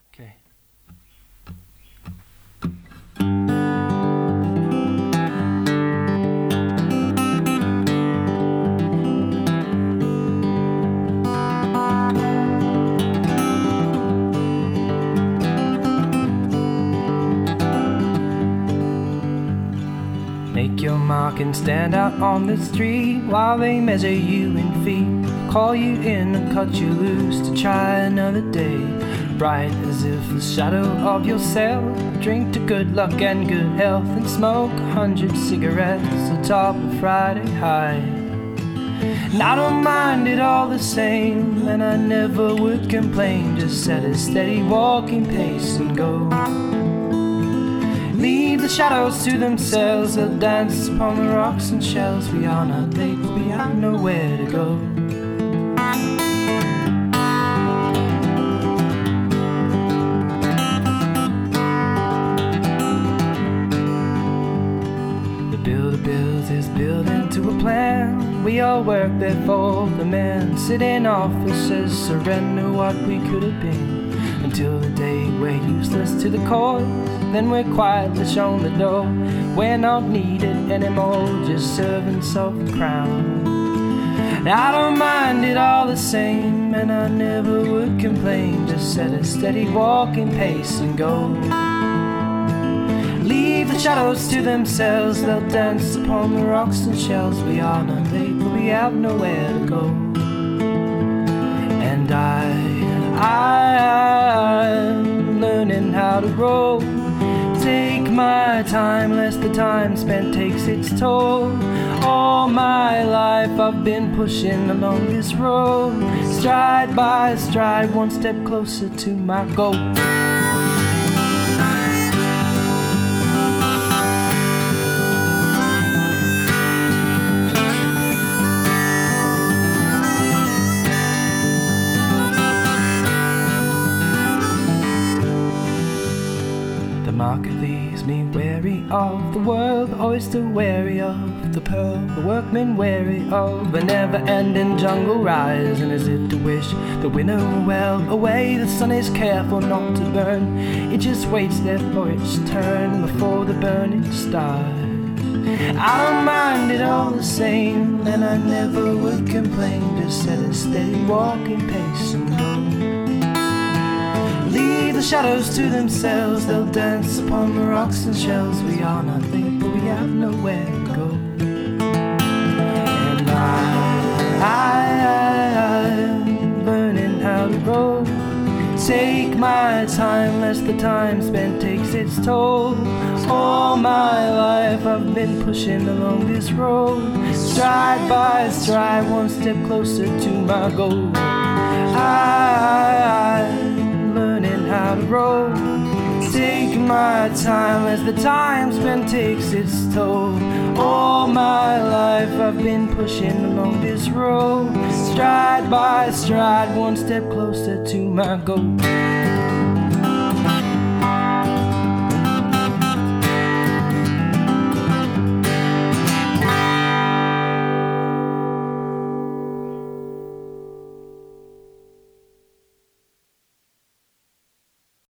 Okay. Make your mark and stand out on the street while they measure you in feet, call you in and cut you loose to try another day. Bright as if the shadow of yourself, drink to good luck and good health, and smoke 100 cigarettes atop a Friday high. And I don't mind it all the same, and I never would complain. Just set a steady walking pace and go. Leave the shadows to themselves, they'll dance upon the rocks and shells. We are not late, but we have nowhere to go. The builder builds his building to a plan. We all work there for the man. Sitting officers surrender what we could have been, until the day we're useless to the cause. Then we're quietly shown the door. We're not needed anymore, just servants of the crown. And I don't mind it all the same, and I never would complain. Just set a steady walking pace and go. Leave the shadows to themselves, they'll dance upon the rocks and shells. We are not late, but we have nowhere to go. And I'm learning how to roll. Take my time, lest the time spent takes its toll. All my life I've been pushing along this road, stride by stride, one step closer to my goal. The market leaves me wary of the world, the oyster wary of the pearl, the workman wary of a never-ending jungle rise. And as if to wish the winter well away, the sun is careful not to burn. It just waits there for its turn before the burning starts. I don't mind it all the same, and I never would complain. Just set a steady walking pace and go. Leave the shadows to themselves, they'll dance upon the rocks and shells. We are not late, but we have nowhere to go. And I'm learning how to roll. Take my time, lest the time spent takes its toll. All my life I've been pushing along this road, stride by stride, one step closer to my goal. I'm learning how to roll. Take my time as the time spent takes its toll. All my life I've been pushing along this road, stride by stride, one step closer to my goal.